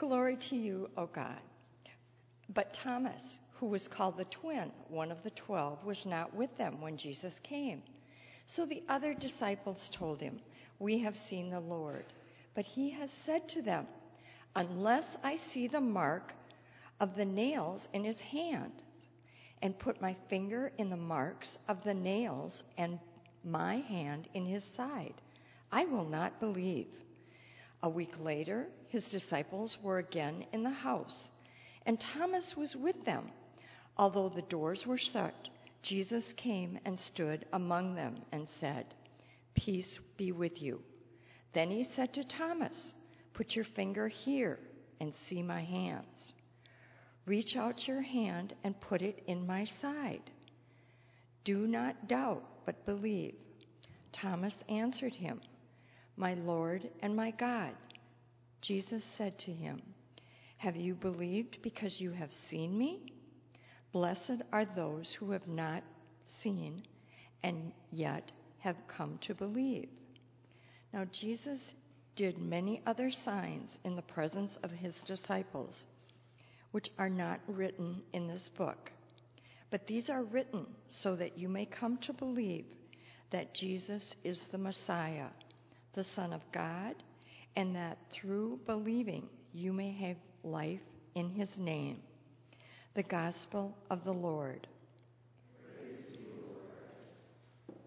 glory to you, O God. But Thomas, who was called the twin, one of the 12, was not with them when Jesus came. So the other disciples told him, "We have seen the Lord." But he has said to them, "Unless I see the mark of the nails in his hands, and put my finger in the marks of the nails and my hand in his side, I will not believe." A week later, his disciples were again in the house, and Thomas was with them. Although the doors were shut, Jesus came and stood among them and said, "Peace be with you." Then he said to Thomas, "Put your finger here and see my hands. Reach out your hand and put it in my side. Do not doubt, but believe." Thomas answered him, "My Lord and my God." Jesus said to him, "Have you believed because you have seen me? Blessed are those who have not seen and yet have come to believe." Now Jesus did many other signs in the presence of his disciples, which are not written in this book. But these are written so that you may come to believe that Jesus is the Messiah, the Son of God, and that through believing you may have life in his name. The Gospel of the Lord. Praise to you, Lord Christ.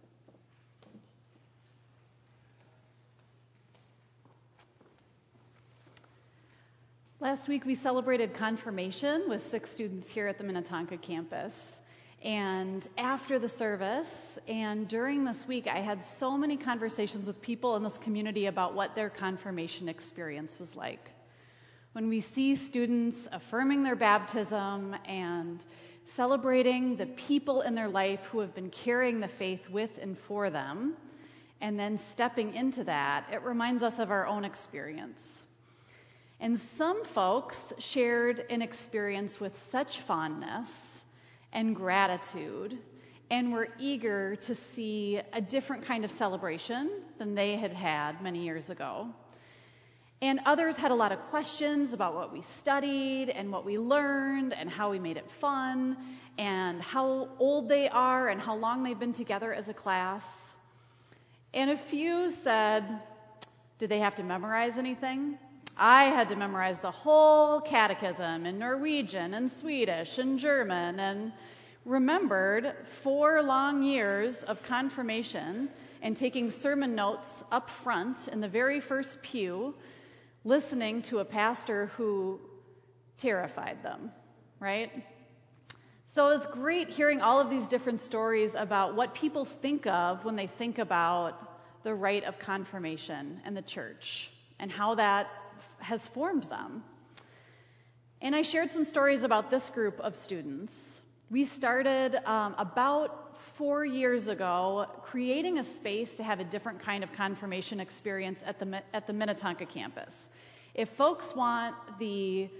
Last week we celebrated confirmation with 6 students here at the Minnetonka campus. And after the service and during this week, I had so many conversations with people in this community about what their confirmation experience was like. When we see students affirming their baptism and celebrating the people in their life who have been carrying the faith with and for them, and then stepping into that, it reminds us of our own experience. And some folks shared an experience with such fondness and gratitude and were eager to see a different kind of celebration than they had had many years ago. And others had a lot of questions about what we studied and what we learned and how we made it fun and how old they are and how long they've been together as a class. And a few said, did they have to memorize anything? I had to memorize the whole catechism in Norwegian and Swedish and German, and remembered 4 long years of confirmation and taking sermon notes up front in the very first pew, listening to a pastor who terrified them, right? So it was great hearing all of these different stories about what people think of when they think about the rite of confirmation and the church and how that has formed them. And I shared some stories about this group of students. We started about 4 years ago creating a space to have a different kind of confirmation experience at the Minnetonka campus. If folks want the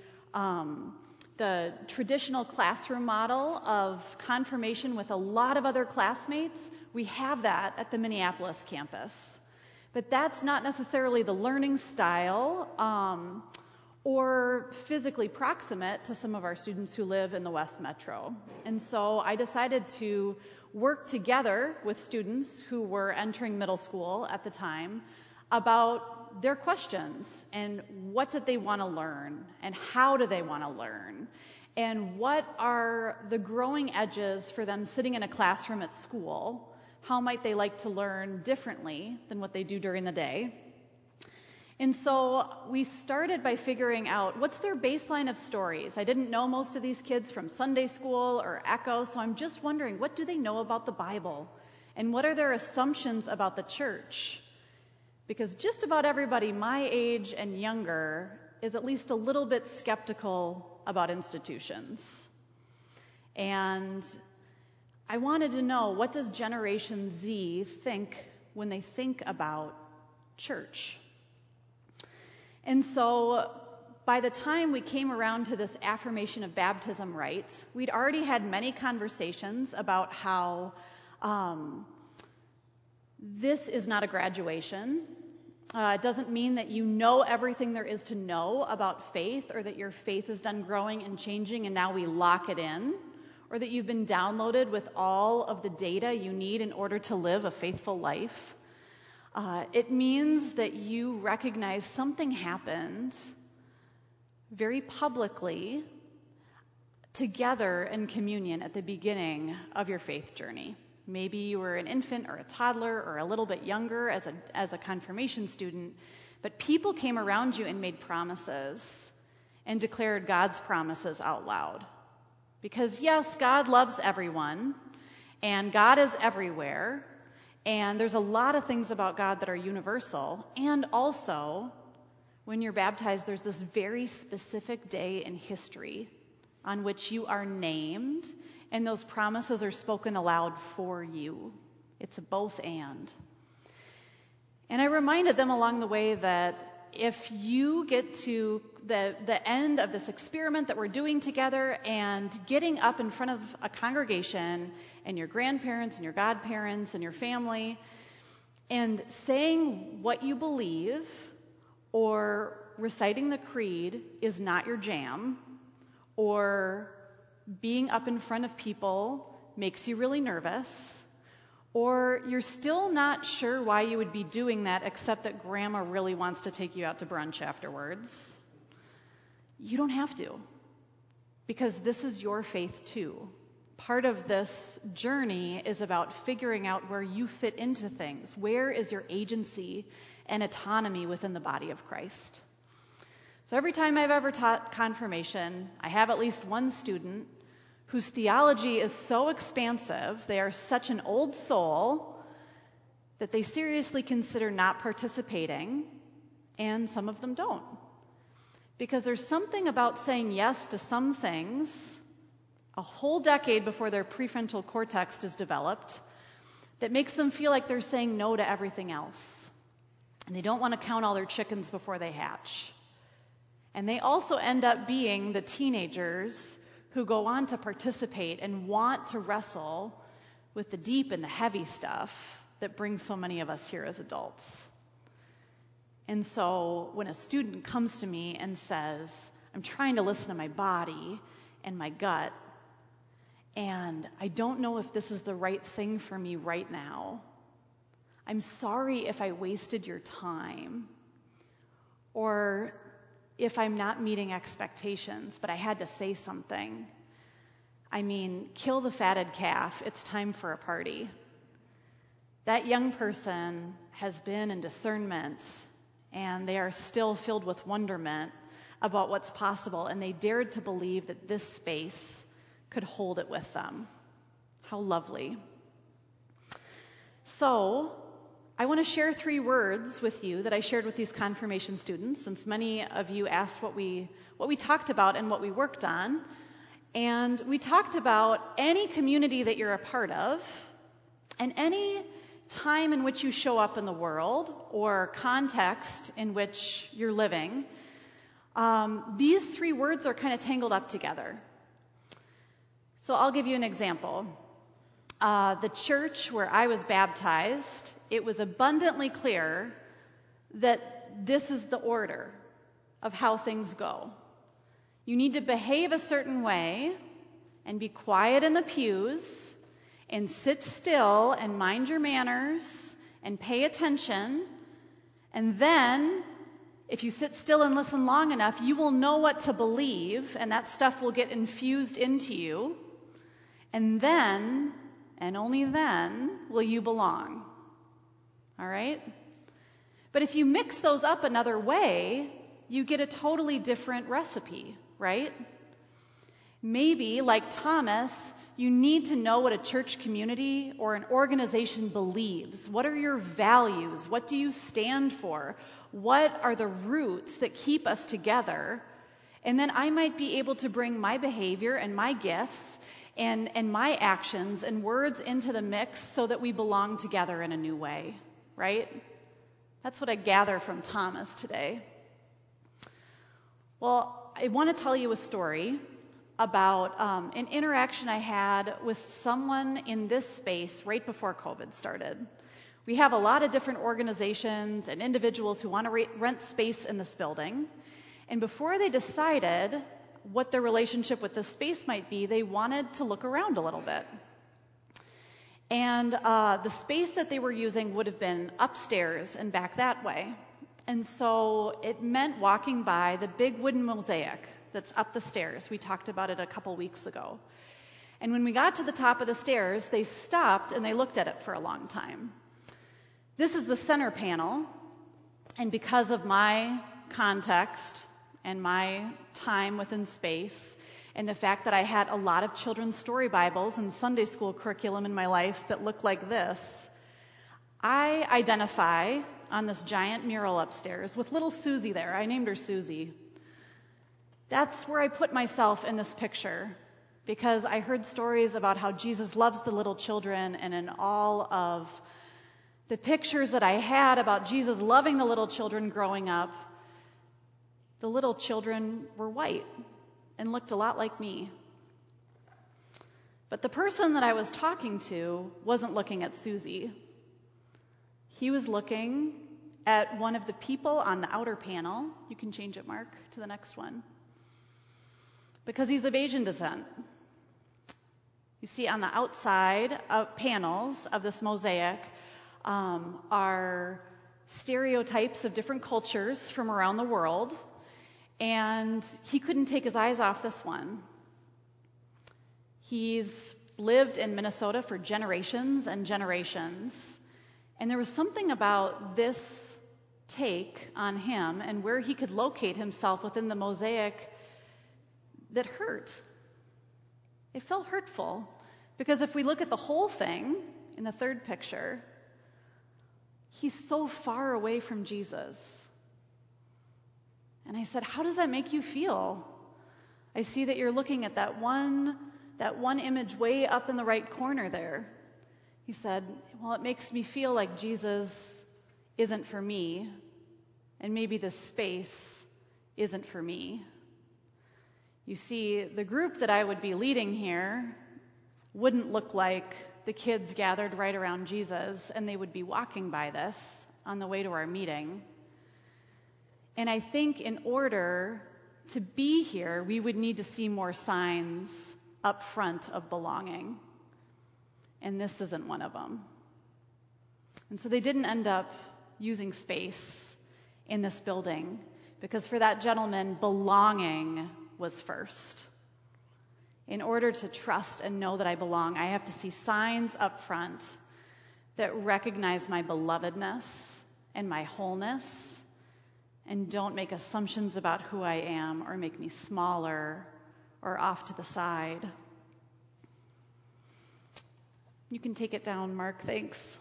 traditional classroom model of confirmation with a lot of other classmates, we have that at the Minneapolis campus. But that's not necessarily the learning style or physically proximate to some of our students who live in the West Metro. And so I decided to work together with students who were entering middle school at the time about their questions and what did they want to learn and how do they want to learn and what are the growing edges for them sitting in a classroom at school. How might they like to learn differently than what they do during the day? And so we started by figuring out what's their baseline of stories. I didn't know most of these kids from Sunday school or Echo, so I'm just wondering, what do they know about the Bible? And what are their assumptions about the church? Because just about everybody my age and younger is at least a little bit skeptical about institutions. And I wanted to know, what does Generation Z think when they think about church? And so by the time we came around to this affirmation of baptism rite, we'd already had many conversations about how this is not a graduation, It doesn't mean that you know everything there is to know about faith, or that your faith is done growing and changing and now we lock it in, or that you've been downloaded with all of the data you need in order to live a faithful life. It means that you recognize something happened very publicly together in communion at the beginning of your faith journey. Maybe you were an infant or a toddler or a little bit younger as a confirmation student, but people came around you and made promises and declared God's promises out loud. Because yes, God loves everyone, and God is everywhere, and there's a lot of things about God that are universal, and also, when you're baptized, there's this very specific day in history on which you are named, and those promises are spoken aloud for you. It's a both and. And I reminded them along the way that if you get to the end of this experiment that we're doing together and getting up in front of a congregation and your grandparents and your godparents and your family and saying what you believe or reciting the creed is not your jam, or being up in front of people makes you really nervous, or you're still not sure why you would be doing that except that grandma really wants to take you out to brunch afterwards, you don't have to, because this is your faith too. Part of this journey is about figuring out where you fit into things. Where is your agency and autonomy within the body of Christ? So every time I've ever taught confirmation, I have at least one student whose theology is so expansive, they are such an old soul, that they seriously consider not participating, and some of them don't. Because there's something about saying yes to some things a whole decade before their prefrontal cortex is developed that makes them feel like they're saying no to everything else. And they don't want to count all their chickens before they hatch. And they also end up being the teenagers who go on to participate and want to wrestle with the deep and the heavy stuff that brings so many of us here as adults. And so when a student comes to me and says, I'm trying to listen to my body and my gut, and I don't know if this is the right thing for me right now, I'm sorry if I wasted your time, or if I'm not meeting expectations, but I had to say something. I mean, kill the fatted calf. It's time for a party. That young person has been in discernment, and they are still filled with wonderment about what's possible, and they dared to believe that this space could hold it with them. How lovely. So, I want to share 3 words with you that I shared with these confirmation students, since many of you asked what we talked about and what we worked on. And we talked about any community that you're a part of and any time in which you show up in the world or context in which you're living. These 3 words are kind of tangled up together. So I'll give you an example. The church where I was baptized, it was abundantly clear that this is the order of how things go. You need to behave a certain way and be quiet in the pews and sit still and mind your manners and pay attention. And then, if you sit still and listen long enough, you will know what to believe, and that stuff will get infused into you. And then, and only then, will you belong. All right? But if you mix those up another way, you get a totally different recipe, right? Maybe, like Thomas, you need to know what a church community or an organization believes. What are your values? What do you stand for? What are the roots that keep us together? And then I might be able to bring my behavior and my gifts and my actions and words into the mix so that we belong together in a new way, right? That's what I gather from Thomas today. Well, I want to tell you a story about an interaction I had with someone in this space right before COVID started. We have a lot of different organizations and individuals who want to rent space in this building. And before they decided what their relationship with this space might be, they wanted to look around a little bit. And the space that they were using would have been upstairs and back that way. And so it meant walking by the big wooden mosaic that's up the stairs. We talked about it a couple weeks ago. And when we got to the top of the stairs, they stopped and they looked at it for a long time. This is the center panel, and because of my context and my time within space, and the fact that I had a lot of children's story Bibles and Sunday school curriculum in my life that looked like this, I identify on this giant mural upstairs with little Susie there. I named her Susie. That's where I put myself in this picture, because I heard stories about how Jesus loves the little children, and in all of the pictures that I had about Jesus loving the little children growing up, the little children were white and looked a lot like me. But the person that I was talking to wasn't looking at Susie. He was looking at one of the people on the outer panel. You can change it, Mark, to the next one. Because he's of Asian descent. You see on the outside of panels of this mosaic are stereotypes of different cultures from around the world, and he couldn't take his eyes off this one. He's lived in Minnesota for generations and generations, and there was something about this take on him and where he could locate himself within the mosaic that hurt. It felt hurtful, because if we look at the whole thing in the third picture, he's so far away from Jesus. And I said, how does that make you feel? I see that you're looking at that one image way up in the right corner there. He said, well, it makes me feel like Jesus isn't for me, and maybe this space isn't for me. You see, the group that I would be leading here wouldn't look like the kids gathered right around Jesus, and they would be walking by this on the way to our meeting. And I think in order to be here, we would need to see more signs up front of belonging. And this isn't one of them. And so they didn't end up using space in this building, because for that gentleman, belonging was first. In order to trust and know that I belong, I have to see signs up front that recognize my belovedness and my wholeness, and don't make assumptions about who I am or make me smaller or off to the side. You can take it down, Mark, thanks.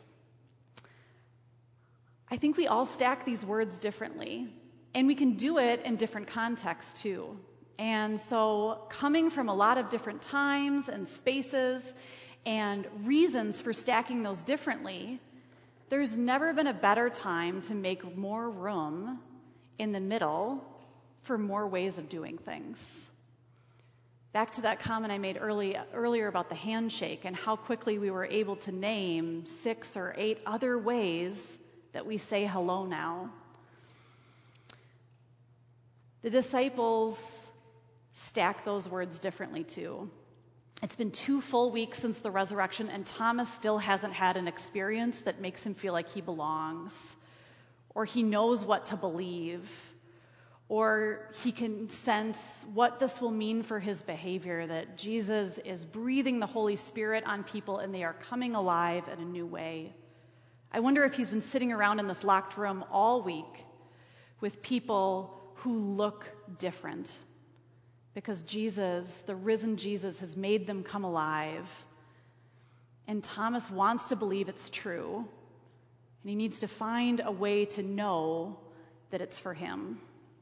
I think we all stack these words differently, and we can do it in different contexts too. And so, coming from a lot of different times and spaces and reasons for stacking those differently, there's never been a better time to make more room in the middle for more ways of doing things. Back to that comment I made earlier about the handshake and how quickly we were able to name 6 or 8 other ways that we say hello now. The disciples stack those words differently too. It's been 2 full weeks since the resurrection, and Thomas still hasn't had an experience that makes him feel like he belongs, or he knows what to believe, or he can sense what this will mean for his behavior, that Jesus is breathing the Holy Spirit on people and they are coming alive in a new way. I wonder if he's been sitting around in this locked room all week with people who look different, because Jesus, the risen Jesus, has made them come alive. And Thomas wants to believe it's true, and he needs to find a way to know that it's for him.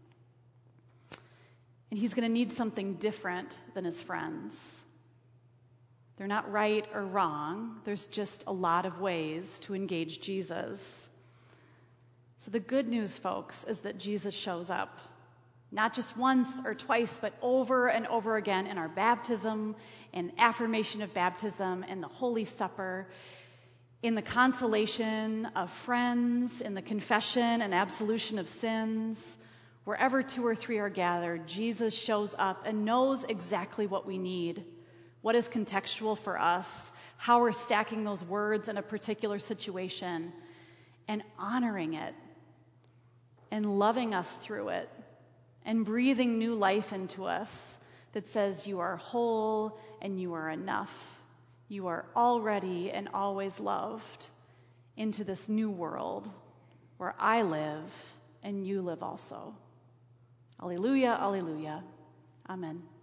And he's going to need something different than his friends. They're not right or wrong. There's just a lot of ways to engage Jesus. So the good news, folks, is that Jesus shows up. Not just once or twice, but over and over again in our baptism, in affirmation of baptism, in the Holy Supper, in the consolation of friends, in the confession and absolution of sins. Wherever 2 or 3 are gathered, Jesus shows up and knows exactly what we need, what is contextual for us, how we're stacking those words in a particular situation, and honoring it, and loving us through it, and breathing new life into us that says you are whole and you are enough. You are already and always loved into this new world where I live and you live also. Alleluia, alleluia. Amen.